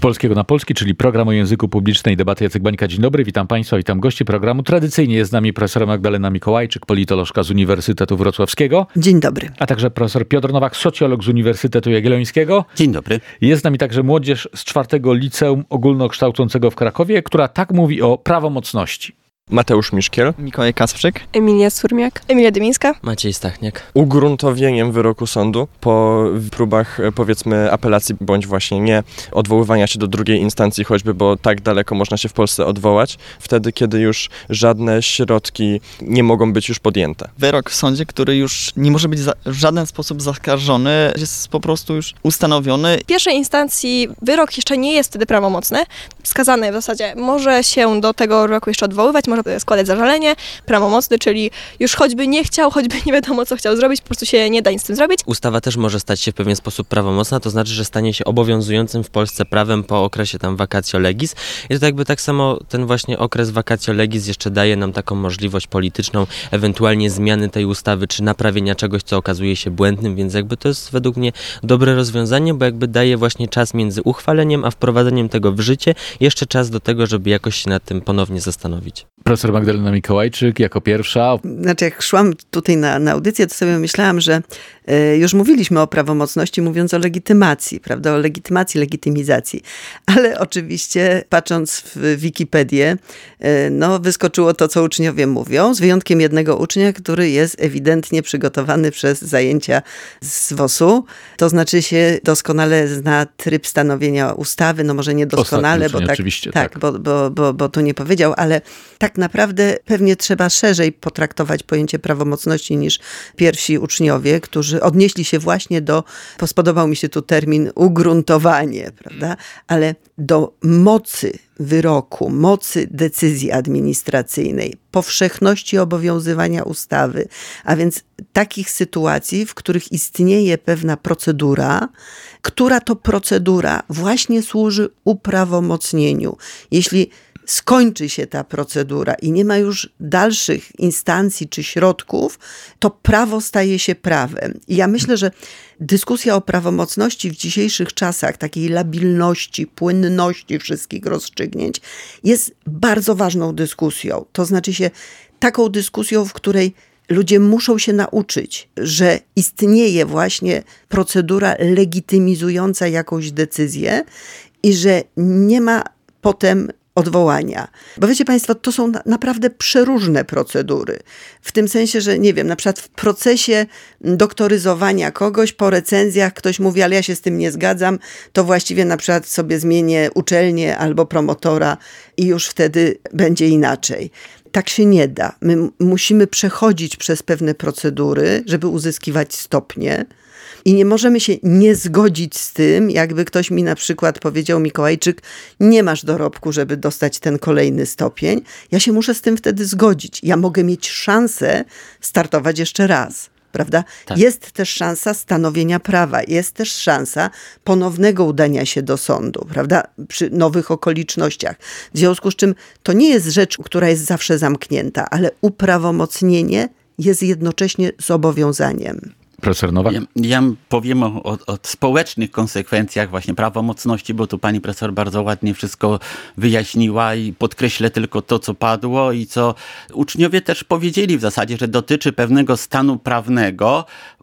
Polskiego na Polski, czyli program o języku publicznym i debaty. Jacek Bańka, dzień dobry, witam Państwa, witam gości programu. Tradycyjnie jest z nami profesor Magdalena Mikołajczyk, politolożka z Uniwersytetu Wrocławskiego. Dzień dobry. A także profesor Piotr Nowak, socjolog z Uniwersytetu Jagiellońskiego. Dzień dobry. Jest z nami także młodzież z 4. Liceum Ogólnokształcącego w Krakowie, która tak mówi o prawomocności. Mateusz Miszkiel. Mikołaj Kasprzyk. Emilia Surmiak. Emilia Dymińska. Maciej Stachniak. Ugruntowieniem wyroku sądu po próbach, powiedzmy, apelacji bądź właśnie nie odwoływania się do drugiej instancji choćby, bo tak daleko można się w Polsce odwołać, wtedy kiedy już żadne środki nie mogą być już podjęte. Wyrok w sądzie, który już nie może być w żaden sposób zaskarżony, jest po prostu już ustanowiony. W pierwszej instancji wyrok jeszcze nie jest wtedy prawomocny. Skazany w zasadzie może się do tego wyroku jeszcze odwoływać, może składać zażalenie, prawomocny, czyli już choćby nie chciał, choćby nie wiadomo co chciał zrobić, po prostu się nie da nic z tym zrobić. Ustawa też może stać się w pewien sposób prawomocna, to znaczy, że stanie się obowiązującym w Polsce prawem po okresie tam vacatio legis. I to jakby tak samo ten właśnie okres vacatio legis jeszcze daje nam taką możliwość polityczną, ewentualnie zmiany tej ustawy, czy naprawienia czegoś, co okazuje się błędnym, więc jakby to jest według mnie dobre rozwiązanie, bo jakby daje właśnie czas między uchwaleniem, a wprowadzeniem tego w życie, jeszcze czas do tego, żeby jakoś się nad tym ponownie zastanowić. Profesor Magdalena Mikołajczyk jako pierwsza. Znaczy, jak szłam tutaj na audycję, to sobie myślałam, że już mówiliśmy o prawomocności, mówiąc o legitymacji, prawda, o legitymizacji. Ale oczywiście, patrząc w Wikipedię, wyskoczyło to, co uczniowie mówią, z wyjątkiem jednego ucznia, który jest ewidentnie przygotowany przez zajęcia z WOS-u. To znaczy się doskonale zna tryb stanowienia ustawy, no może nie doskonale, bo tak. Bo tu nie powiedział, ale tak naprawdę pewnie trzeba szerzej potraktować pojęcie prawomocności niż pierwsi uczniowie, którzy odnieśli się właśnie spodobał mi się tu termin ugruntowanie, prawda? Ale do mocy wyroku, mocy decyzji administracyjnej, powszechności obowiązywania ustawy, a więc takich sytuacji, w których istnieje pewna procedura, która to procedura właśnie służy uprawomocnieniu. Jeśli skończy się ta procedura i nie ma już dalszych instancji czy środków, to prawo staje się prawem. I ja myślę, że dyskusja o prawomocności w dzisiejszych czasach, takiej labilności, płynności wszystkich rozstrzygnięć, jest bardzo ważną dyskusją. To znaczy się taką dyskusją, w której ludzie muszą się nauczyć, że istnieje właśnie procedura legitymizująca jakąś decyzję i że nie ma potem odwołania. Bo wiecie Państwo, to są naprawdę przeróżne procedury. W tym sensie, że nie wiem, na przykład w procesie doktoryzowania kogoś po recenzjach ktoś mówi, ale ja się z tym nie zgadzam, to właściwie na przykład sobie zmienię uczelnię albo promotora i już wtedy będzie inaczej. Tak się nie da. My musimy przechodzić przez pewne procedury, żeby uzyskiwać stopnie. I nie możemy się nie zgodzić z tym, jakby ktoś mi na przykład powiedział, Mikołajczyk, nie masz dorobku, żeby dostać ten kolejny stopień. Ja się muszę z tym wtedy zgodzić. Ja mogę mieć szansę startować jeszcze raz. Prawda? Tak. Jest też szansa stanowienia prawa, jest też szansa ponownego udania się do sądu, prawda? Przy nowych okolicznościach. W związku z czym to nie jest rzecz, która jest zawsze zamknięta, ale uprawomocnienie jest jednocześnie zobowiązaniem. Profesor Nowak? Ja powiem o społecznych konsekwencjach właśnie prawomocności, bo tu pani profesor bardzo ładnie wszystko wyjaśniła i podkreślę tylko to, co padło i co uczniowie też powiedzieli w zasadzie, że dotyczy pewnego stanu prawnego,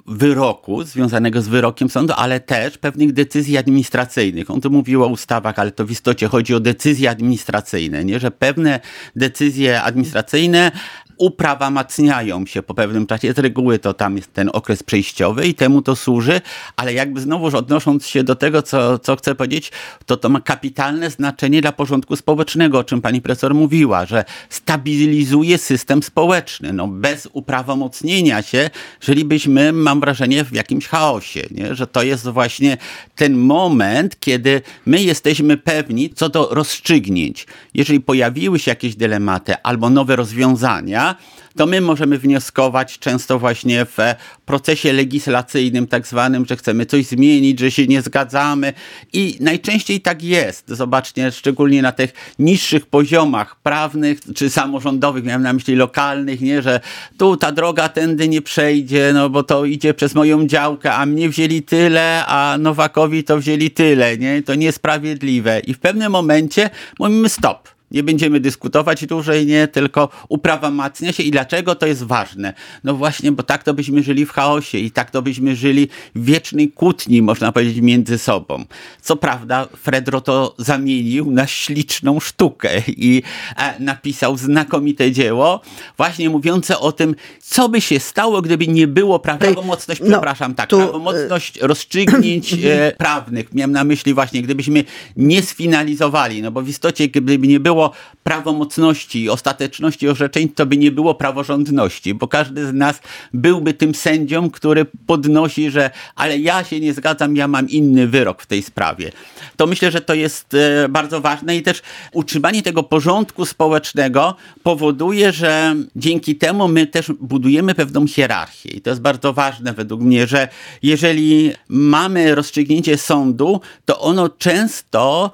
wyroku związanego z wyrokiem sądu, ale też pewnych decyzji administracyjnych. On tu mówił o ustawach, ale to w istocie chodzi o decyzje administracyjne, nie? Że pewne decyzje administracyjne uprawomacniają się po pewnym czasie. Z reguły to tam jest ten okres przejściowy i temu to służy, ale jakby znowuż odnosząc się do tego, co chcę powiedzieć, to ma kapitalne znaczenie dla porządku społecznego, o czym pani profesor mówiła, że stabilizuje system społeczny. No, bez uprawomocnienia się żylibyśmy, mam wrażenie, w jakimś chaosie, nie? Że to jest właśnie ten moment, kiedy my jesteśmy pewni co do rozstrzygnięć. Jeżeli pojawiły się jakieś dylematy albo nowe rozwiązania, prawda, to my możemy wnioskować często właśnie w procesie legislacyjnym tak zwanym, że chcemy coś zmienić, że się nie zgadzamy i najczęściej tak jest. Zobaczcie, szczególnie na tych niższych poziomach prawnych czy samorządowych, miałem na myśli lokalnych, nie, że tu ta droga tędy nie przejdzie, no bo to idzie przez moją działkę, a mnie wzięli tyle, a Nowakowi to wzięli tyle, nie, to niesprawiedliwe. I w pewnym momencie mówimy stop. Nie będziemy dyskutować dłużej, nie, tylko uprawomacnia się. I dlaczego to jest ważne? No właśnie, bo tak to byśmy żyli w chaosie i tak to byśmy żyli w wiecznej kłótni, można powiedzieć, między sobą. Co prawda, Fredro to zamienił na śliczną sztukę i napisał znakomite dzieło, właśnie mówiące o tym, co by się stało, gdyby nie było prawomocność, prawomocność rozstrzygnięć prawnych. Miałem na myśli właśnie, gdybyśmy nie sfinalizowali, no bo w istocie, gdyby nie było prawomocności i ostateczności orzeczeń, to by nie było praworządności, bo każdy z nas byłby tym sędzią, który podnosi, że ale ja się nie zgadzam, ja mam inny wyrok w tej sprawie. To myślę, że to jest bardzo ważne i też utrzymanie tego porządku społecznego powoduje, że dzięki temu my też budujemy pewną hierarchię i to jest bardzo ważne według mnie, że jeżeli mamy rozstrzygnięcie sądu, to ono często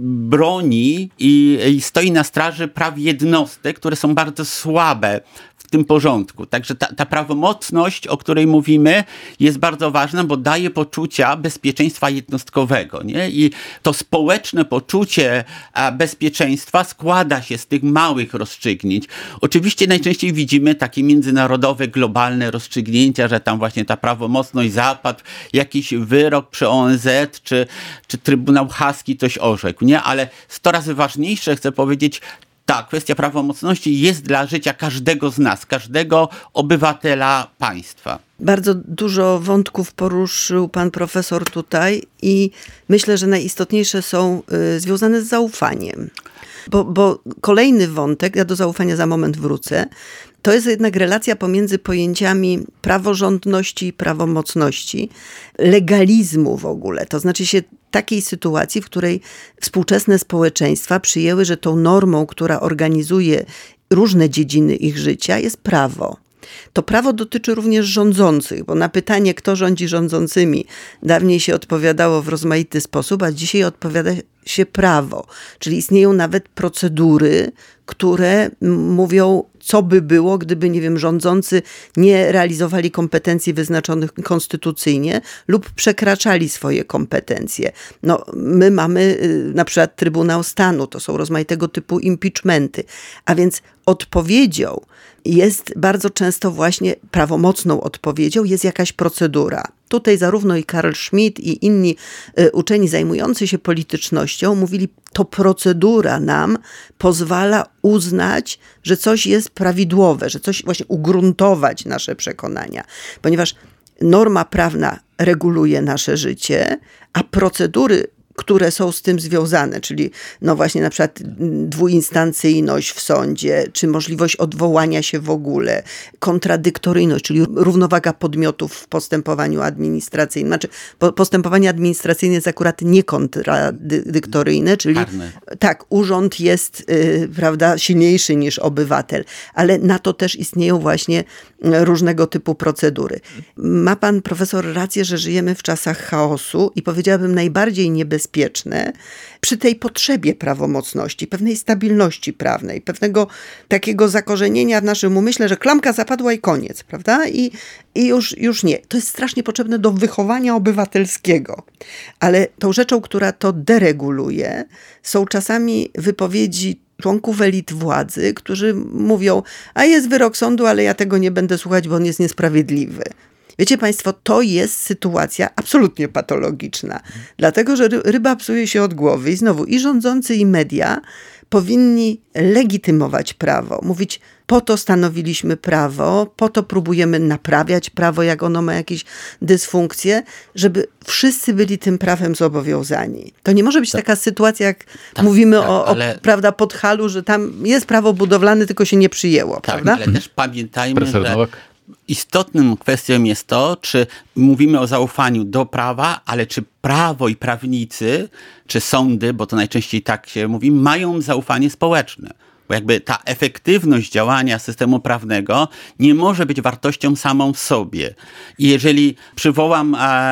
broni i stoi na straży praw jednostek, które są bardzo słabe w tym porządku. Także ta prawomocność, o której mówimy, jest bardzo ważna, bo daje poczucia bezpieczeństwa jednostkowego, nie? I to społeczne poczucie bezpieczeństwa składa się z tych małych rozstrzygnięć. Oczywiście najczęściej widzimy takie międzynarodowe, globalne rozstrzygnięcia, że tam właśnie ta prawomocność zapadł, jakiś wyrok przy ONZ, czy Trybunał Haski coś orzekł, nie? Ale 100 razy ważniejsze, chcę powiedzieć, ta kwestia prawomocności jest dla życia każdego z nas, każdego obywatela państwa. Bardzo dużo wątków poruszył pan profesor tutaj i myślę, że najistotniejsze są związane z zaufaniem. Bo kolejny wątek, ja do zaufania za moment wrócę, to jest jednak relacja pomiędzy pojęciami praworządności i prawomocności, legalizmu w ogóle. To znaczy się takiej sytuacji, w której współczesne społeczeństwa przyjęły, że tą normą, która organizuje różne dziedziny ich życia, jest prawo. To prawo dotyczy również rządzących, bo na pytanie, kto rządzi rządzącymi, dawniej się odpowiadało w rozmaity sposób, a dzisiaj odpowiada się prawo. Czyli istnieją nawet procedury, które mówią, co by było, gdyby, nie wiem, rządzący nie realizowali kompetencji wyznaczonych konstytucyjnie lub przekraczali swoje kompetencje. No, my mamy na przykład Trybunał Stanu, to są rozmaitego typu impeachmenty, a więc odpowiedzią jest bardzo często właśnie prawomocną odpowiedzią jest jakaś procedura. Tutaj zarówno i Carl Schmitt i inni uczeni zajmujący się politycznością mówili, to procedura nam pozwala uznać, że coś jest prawidłowe, że coś właśnie ugruntować nasze przekonania. Ponieważ norma prawna reguluje nasze życie, a procedury, które są z tym związane, czyli no właśnie na przykład dwuinstancyjność w sądzie, czy możliwość odwołania się w ogóle, kontradyktoryjność, czyli równowaga podmiotów w postępowaniu administracyjnym. Znaczy postępowanie administracyjne jest akurat niekontradyktoryjne, czyli karne. Tak, urząd jest prawda, silniejszy niż obywatel, ale na to też istnieją właśnie różnego typu procedury. Ma pan profesor rację, że żyjemy w czasach chaosu i powiedziałabym najbardziej niebezpieczne przy tej potrzebie prawomocności, pewnej stabilności prawnej, pewnego takiego zakorzenienia w naszym umyśle, że klamka zapadła i koniec, prawda? I już nie. To jest strasznie potrzebne do wychowania obywatelskiego. Ale tą rzeczą, która to dereguluje, są czasami wypowiedzi członków elit władzy, którzy mówią, a jest wyrok sądu, ale ja tego nie będę słuchać, bo on jest niesprawiedliwy. Wiecie państwo, to jest sytuacja absolutnie patologiczna. Dlatego, że ryba psuje się od głowy i znowu i rządzący, i media powinni legitymować prawo. Mówić, po to stanowiliśmy prawo, po to próbujemy naprawiać prawo, jak ono ma jakieś dysfunkcje, żeby wszyscy byli tym prawem zobowiązani. To nie może być taka sytuacja, jak mówimy o prawda, Podhalu, że tam jest prawo budowlane, tylko się nie przyjęło. Tak, prawda? Ale też pamiętajmy, że istotną kwestią jest to, czy mówimy o zaufaniu do prawa, ale czy prawo i prawnicy, czy sądy, bo to najczęściej tak się mówi, mają zaufanie społeczne. Bo jakby ta efektywność działania systemu prawnego nie może być wartością samą w sobie. I jeżeli przywołam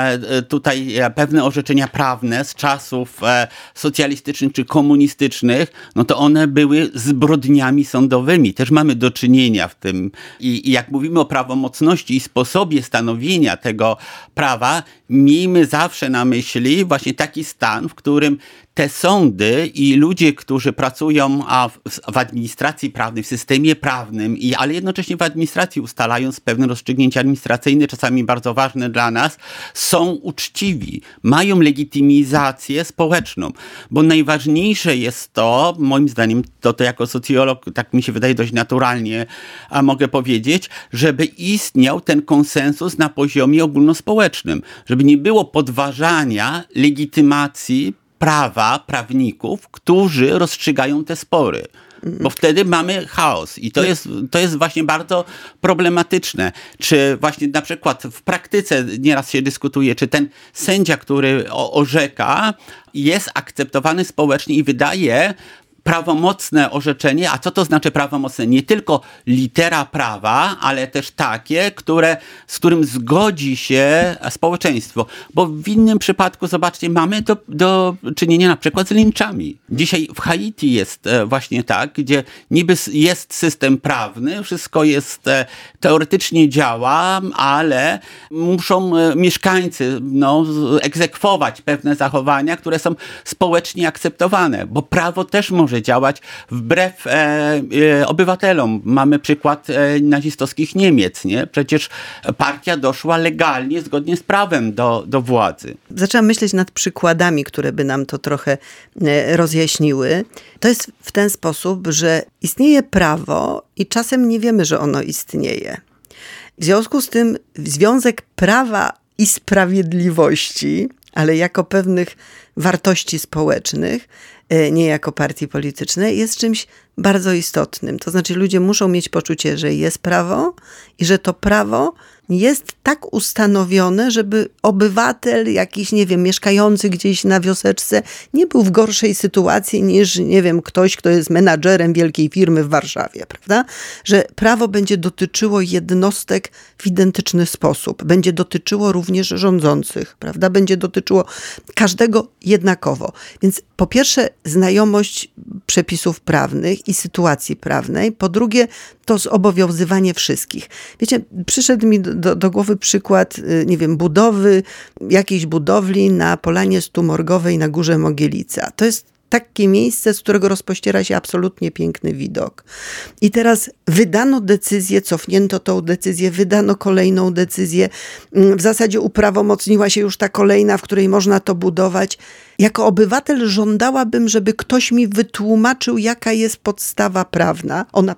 tutaj pewne orzeczenia prawne z czasów socjalistycznych czy komunistycznych, no to one były zbrodniami sądowymi. Też mamy do czynienia w tym. I jak mówimy o prawomocności i sposobie stanowienia tego prawa, miejmy zawsze na myśli właśnie taki stan, w którym te sądy i ludzie, którzy pracują w administracji prawnej, w systemie prawnym, ale jednocześnie w administracji ustalając pewne rozstrzygnięcia administracyjne, czasami bardzo ważne dla nas, są uczciwi, mają legitymizację społeczną. Bo najważniejsze jest to, moim zdaniem, to jako socjolog, tak mi się wydaje dość naturalnie, mogę powiedzieć, żeby istniał ten konsensus na poziomie ogólnospołecznym, żeby nie było podważania legitymacji prawa prawników, którzy rozstrzygają te spory. Bo wtedy mamy chaos i to jest właśnie bardzo problematyczne. Czy właśnie na przykład w praktyce nieraz się dyskutuje, czy ten sędzia, który orzeka, jest akceptowany społecznie i wydaje prawomocne orzeczenie. A co to znaczy prawomocne? Nie tylko litera prawa, ale też takie, z którym zgodzi się społeczeństwo. Bo w innym przypadku, zobaczcie, mamy do czynienia na przykład z linczami. Dzisiaj w Haiti jest właśnie tak, gdzie niby jest system prawny, wszystko jest teoretycznie działa, ale muszą mieszkańcy egzekwować pewne zachowania, które są społecznie akceptowane, bo prawo też może działać wbrew obywatelom. Mamy przykład nazistowskich Niemiec, nie? Przecież partia doszła legalnie, zgodnie z prawem do władzy. Zaczęłam myśleć nad przykładami, które by nam to trochę rozjaśniły. To jest w ten sposób, że istnieje prawo i czasem nie wiemy, że ono istnieje. W związku z tym związek prawa i sprawiedliwości, ale jako pewnych wartości społecznych, nie jako partii politycznej, jest czymś bardzo istotnym. To znaczy ludzie muszą mieć poczucie, że jest prawo i że to prawo jest tak ustanowione, żeby obywatel jakiś, nie wiem, mieszkający gdzieś na wioseczce nie był w gorszej sytuacji niż, nie wiem, ktoś, kto jest menadżerem wielkiej firmy w Warszawie, prawda? Że prawo będzie dotyczyło jednostek w identyczny sposób. Będzie dotyczyło również rządzących, prawda? Będzie dotyczyło każdego jednakowo. Więc po pierwsze znajomość przepisów prawnych i sytuacji prawnej. Po drugie to zobowiązywanie wszystkich. Wiecie, przyszedł mi do głowy przykład, nie wiem, budowy jakiejś budowli na Polanie Stumorgowej na Górze Mogielica. To jest takie miejsce, z którego rozpościera się absolutnie piękny widok. I teraz wydano decyzję, cofnięto tą decyzję, wydano kolejną decyzję. W zasadzie uprawomocniła się już ta kolejna, w której można to budować. Jako obywatel żądałabym, żeby ktoś mi wytłumaczył, jaka jest podstawa prawna. Ona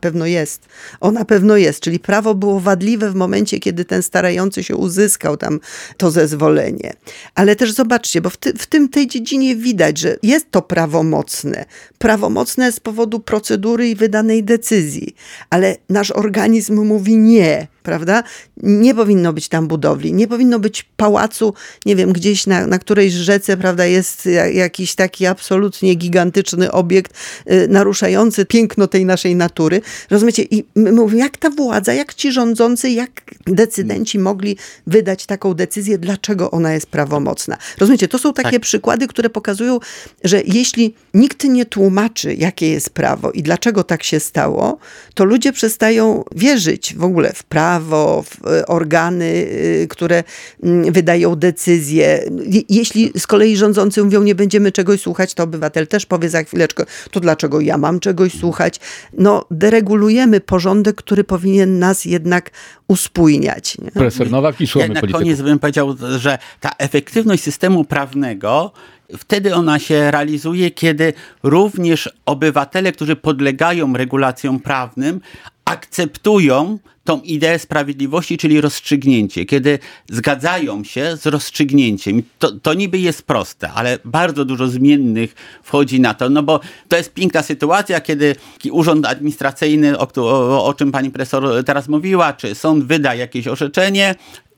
pewno jest. Czyli prawo było wadliwe w momencie, kiedy ten starający się uzyskał tam to zezwolenie. Ale też zobaczcie, bo w tej dziedzinie widać, że jest to prawomocne. Prawomocne z powodu procedury i wydanej decyzji. Ale nasz organizm mówi nie. Prawda? Nie powinno być tam budowli, nie powinno być pałacu, nie wiem, gdzieś na którejś rzece, prawda, jest jakiś taki absolutnie gigantyczny obiekt naruszający piękno tej naszej natury. Rozumiecie? I my mówimy, jak ta władza, jak ci rządzący, jak decydenci mogli wydać taką decyzję, dlaczego ona jest prawomocna. Rozumiecie? To są takie przykłady, które pokazują, że jeśli nikt nie tłumaczy, jakie jest prawo i dlaczego tak się stało, to ludzie przestają wierzyć w ogóle w prawo, w organy, które wydają decyzje. Jeśli z kolei rządzący mówią, nie będziemy czegoś słuchać, to obywatel też powie za chwileczkę, to dlaczego ja mam czegoś słuchać? Deregulujemy porządek, który powinien nas jednak uspójniać. Nie? Profesor Nowak i słuchamy na polityków. koniec bym powiedział, że ta efektywność systemu prawnego, wtedy ona się realizuje, kiedy również obywatele, którzy podlegają regulacjom prawnym, akceptują tą ideę sprawiedliwości, czyli rozstrzygnięcie. Kiedy zgadzają się z rozstrzygnięciem. To niby jest proste, ale bardzo dużo zmiennych wchodzi na to, bo to jest piękna sytuacja, kiedy urząd administracyjny, o czym pani profesor teraz mówiła, czy sąd wyda jakieś orzeczenie,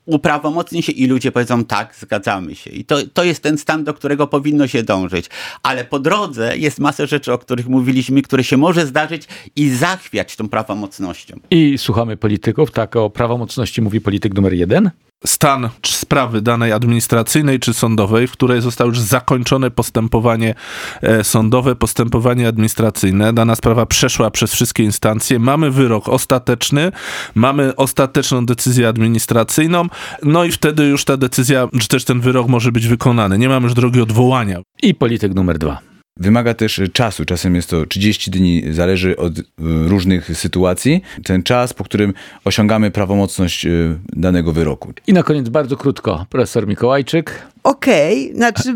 uprawomocni się i ludzie powiedzą tak, zgadzamy się. I to jest ten stan, do którego powinno się dążyć. Ale po drodze jest masę rzeczy, o których mówiliśmy, które się może zdarzyć i zachwiać tą prawomocnością. I słuchamy polityków, tak o prawomocności mówi polityk numer 1. Stan sprawy danej administracyjnej czy sądowej, w której zostało już zakończone postępowanie sądowe, postępowanie administracyjne. Dana sprawa przeszła przez wszystkie instancje. Mamy wyrok ostateczny, mamy ostateczną decyzję administracyjną, no i wtedy już ta decyzja, czy też ten wyrok może być wykonany. Nie mamy już drogi odwołania. I polityk numer 2. Wymaga też czasu. Czasem jest to 30 dni, zależy od różnych sytuacji. Ten czas, po którym osiągamy prawomocność danego wyroku. I na koniec bardzo krótko, profesor Mikołajczyk. Okej, znaczy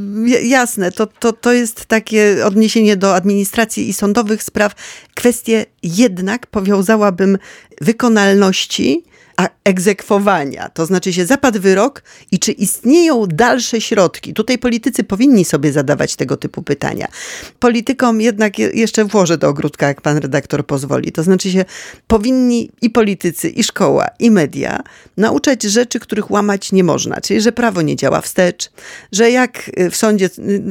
jasne, to jest takie odniesienie do administracji i sądowych spraw. Kwestie jednak powiązałabym wykonalności, a egzekwowania. To znaczy się zapadł wyrok i czy istnieją dalsze środki. Tutaj politycy powinni sobie zadawać tego typu pytania. Politykom jednak jeszcze włożę do ogródka, jak pan redaktor pozwoli. To znaczy się powinni i politycy, i szkoła, i media nauczać rzeczy, których łamać nie można. Czyli, że prawo nie działa wstecz, że jak w sądzie,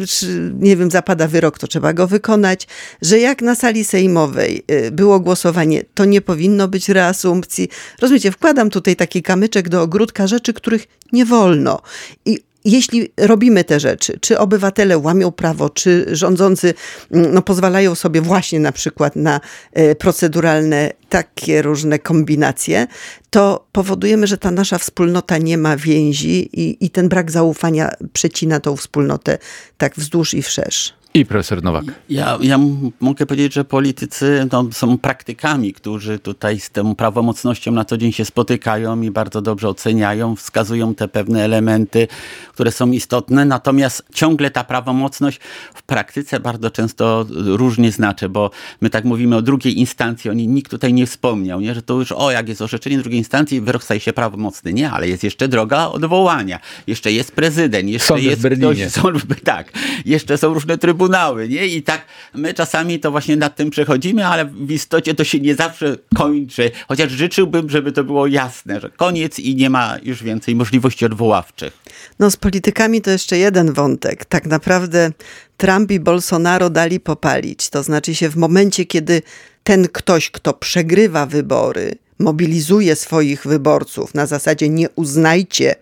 nie wiem, zapada wyrok, to trzeba go wykonać, że jak na sali sejmowej było głosowanie, to nie powinno być reasumpcji. Rozumiecie, wkładam tutaj taki kamyczek do ogródka rzeczy, których nie wolno. I jeśli robimy te rzeczy, czy obywatele łamią prawo, czy rządzący pozwalają sobie właśnie na przykład na proceduralne takie różne kombinacje, to powodujemy, że ta nasza wspólnota nie ma więzi i ten brak zaufania przecina tą wspólnotę tak wzdłuż i wszerz. I profesor Nowak. Ja mogę powiedzieć, że politycy są praktykami, którzy tutaj z tą prawomocnością na co dzień się spotykają i bardzo dobrze oceniają, wskazują te pewne elementy, które są istotne, natomiast ciągle ta prawomocność w praktyce bardzo często różnie znaczy, bo my tak mówimy o drugiej instancji, nikt tutaj nie wspomniał, nie? Że to już jak jest orzeczenie drugiej instancji, wyrok staje się prawomocny. Nie, ale jest jeszcze droga odwołania, jeszcze jest prezydent, jeszcze sąd jest w Berlinie. tak, jeszcze są różne trybunały, nie? I tak my czasami to właśnie nad tym przechodzimy, ale w istocie to się nie zawsze kończy. Chociaż życzyłbym, żeby to było jasne, że koniec i nie ma już więcej możliwości odwoławczych. No z politykami to jeszcze jeden wątek. Tak naprawdę Trump i Bolsonaro dali popalić. To znaczy się w momencie, kiedy ten ktoś, kto przegrywa wybory, mobilizuje swoich wyborców na zasadzie nie uznajcie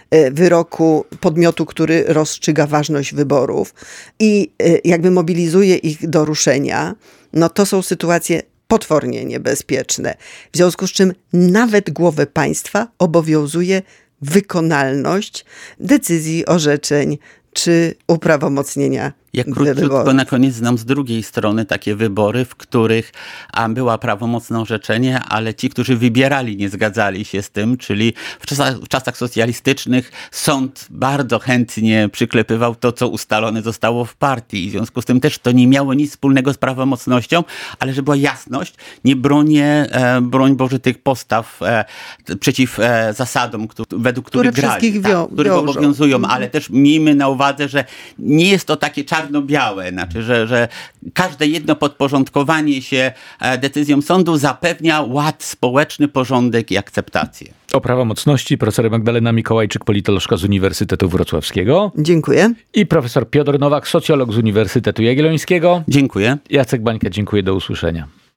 wyroku podmiotu, który rozstrzyga ważność wyborów i jakby mobilizuje ich do ruszenia, no to są sytuacje potwornie niebezpieczne. W związku z czym nawet głowę państwa obowiązuje wykonalność decyzji, orzeczeń czy uprawomocnienia Ja króciutko na koniec znam z drugiej strony takie wybory, w których była prawomocne orzeczenie, ale ci, którzy wybierali, nie zgadzali się z tym, czyli w czasach socjalistycznych sąd bardzo chętnie przyklepywał to, co ustalone zostało w partii i w związku z tym też to nie miało nic wspólnego z prawomocnością, ale że była jasność, nie bronię, broń Boże, tych postaw przeciw zasadom, według których grali, których obowiązują, ale też miejmy na uwadze, że nie jest to takie czarno-białe, znaczy, że każde jedno podporządkowanie się decyzjom sądu zapewnia ład społeczny, porządek i akceptację. O prawomocności profesor Magdalena Mikołajczyk, politolożka z Uniwersytetu Wrocławskiego. Dziękuję. I profesor Piotr Nowak, socjolog z Uniwersytetu Jagiellońskiego. Dziękuję. Jacek Bańka, dziękuję, do usłyszenia.